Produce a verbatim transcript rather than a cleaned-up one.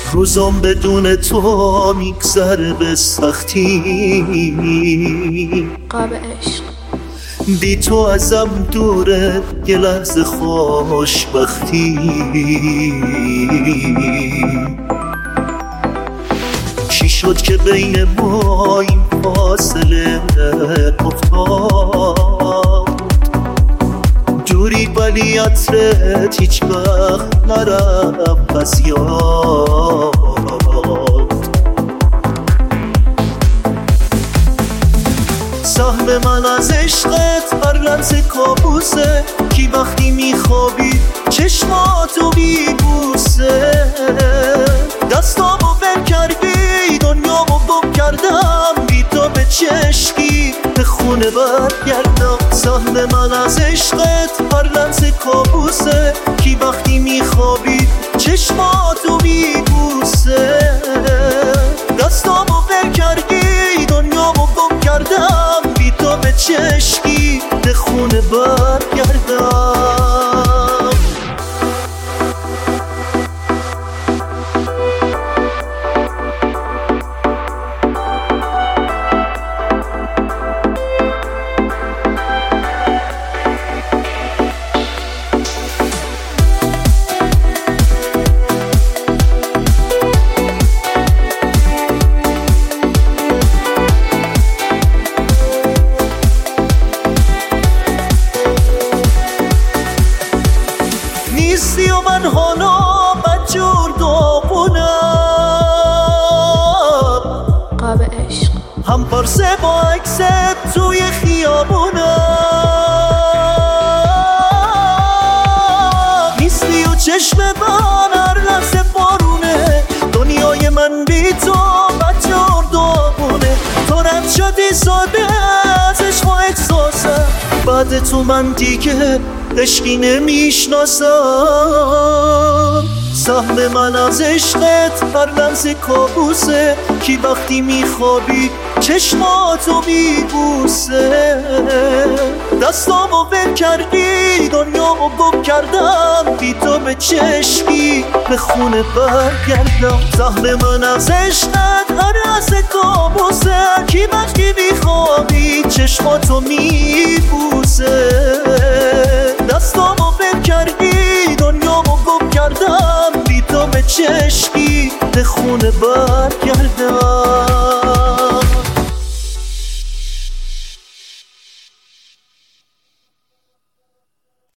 روزم بدون تو میگذره به سختی. قاب عشق بی تو ازم دوره یه لحظه خوشبختی. چی شد که بین ما این فاصله افتاد؟ دوری ولی عطرت هیچ وقت نرفت از یاد. سهم من از عشقت هر لحظه کابوسه، کی وقتی میخوابی چشماتو میبوسه. دستامو ول کردی دنیامو گم کردم، بی تو به چشکی به خونه برگردم. سهم من از عشقت هر لحظه کابوسه، کی وقتی میخوابی چشماتو میبوسه. دستامو ول کردی دنیامو گم کردم، بی تو به چشکی به خونه برگردم. نیستی و من حالا بدجور داغونم، قاب عشق هم پرسه با عکست توی خیابونم. نیستی و چشم من هر لحظه بارونه، دنیای من بی تو بدجور داغونه. تو رد شدی ساده از عشق و احساسم، بعد تو من دیگه عشقی نمیشناسم. سهم من از عشقت هر لحظه کابوسه، کی وقتی میخوابی چشماتو میبوسه. دستامو ول کردی دنیامو گم کردم، بی تو به چشمی به خونه برگردم. سهم من از عشقت هر لحظه کابوسه، کی وقتی میخوابی چشماتو میبوسه. دستامو ول کردی دنیامو گم کردم، بی تو به چشمی به خونه برگردم.